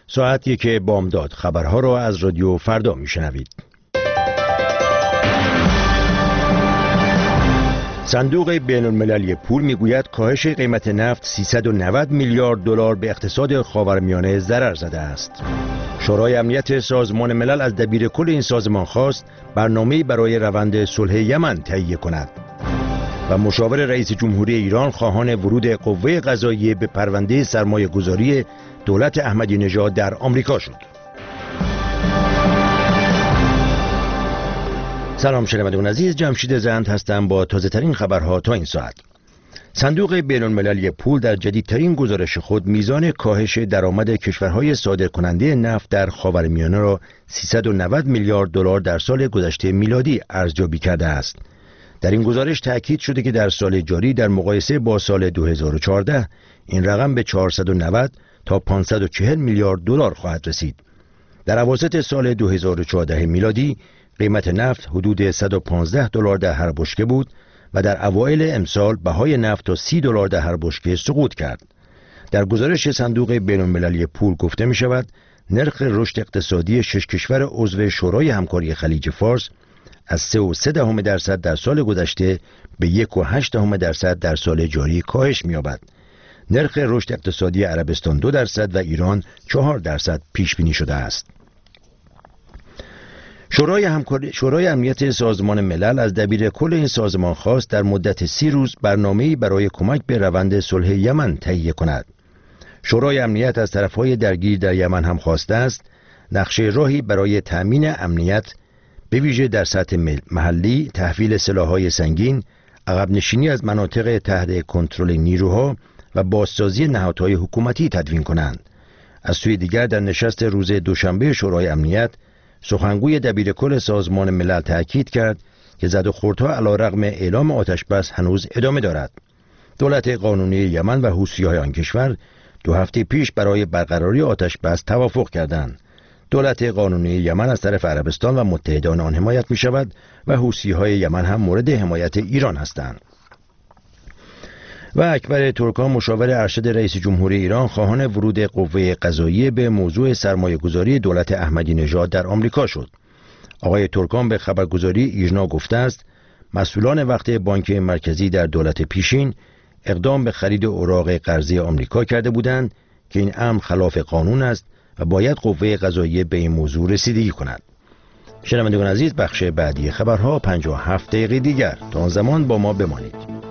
ساعت 1 بامداد. خبرها را از رادیو فردا میشنوید. صندوق بین المللی پول میگوید کاهش قیمت نفت 390 میلیارد دلار به اقتصاد خاورمیانه ضرر زده است. شورای امنیت سازمان ملل از دبیرکل این سازمان خواست برنامه‌ای برای روند صلح یمن تهیه کند. و مشاور رئیس جمهوری ایران خواهان ورود قوه قضاییه به پرونده سرمایه‌گذاری دولت احمدی نژاد در آمریکا شد. سلام شنوندگان عزیز، جمشید زند هستم با تازه ترین خبرها تا این ساعت. صندوق بین المللی پول در جدیدترین گزارش خود میزان کاهش درآمد کشورهای صادرکننده نفت در خاورمیانه را 390 میلیارد دلار در سال گذشته میلادی ارزیابی کرده است. در این گزارش تأکید شده که در سال جاری در مقایسه با سال 2014 این رقم به 490 تا 540 میلیارد دلار خواهد رسید. در اواسط سال 2014 میلادی قیمت نفت حدود 115 دلار در هر بشکه بود و در اوایل امسال بهای نفت تا 30 دلار در هر بشکه سقوط کرد. در گزارش صندوق بین المللی پول گفته می شود نرخ رشد اقتصادی 6 کشور عضو شورای همکاری خلیج فارس از 3.3% در سال گذشته به 1.8% در سال جاری کاهش می‌یابد. نرخ رشد اقتصادی عربستان 2% و ایران 4% پیش بینی شده است. شورای امنیت سازمان ملل از دبیرکل این سازمان خواست در مدت 30 روز برنامه‌ای برای کمک به روند صلح یمن تهیه کند. شورای امنیت از طرف‌های درگیر در یمن هم خواسته است نقشه راهی برای تأمین امنیت به ویژه در سطح محلی، تحویل سلاح‌های سنگین، عقب نشینی از مناطق تحت کنترل نیروها و بازسازی نهادهای حکومتی تدوین کنند. از سوی دیگر در نشست روز دوشنبه شورای امنیت سخنگوی دبیرکل سازمان ملل تأکید کرد که زد و خوردها علیرغم اعلام آتشبس هنوز ادامه دارد. دولت قانونی یمن و حوثی‌های آن کشور 2 هفته پیش برای برقراری آتشبس توافق کردند. دولت قانونی یمن از طرف عربستان و متحدان آن حمایت می شود و حوثی‌های یمن هم مورد حمایت ایران هستند. و اکبر ترکان مشاور ارشد رئیس جمهوری ایران خواهان ورود قوه قضاییه به موضوع سرمایه‌گذاری دولت احمدی نژاد در آمریکا شد. آقای ترکان به خبرگزاری ایرنا گفته است مسئولان وقت بانک مرکزی در دولت پیشین اقدام به خرید اوراق قرضه آمریکا کرده بودند که این امر خلاف قانون است و باید قوه قضاییه به این موضوع رسیدگی کند. شنوندگان عزیز، بخش بعدی خبرها 57 دقیقه دیگر. تا آن زمان با ما بمانید.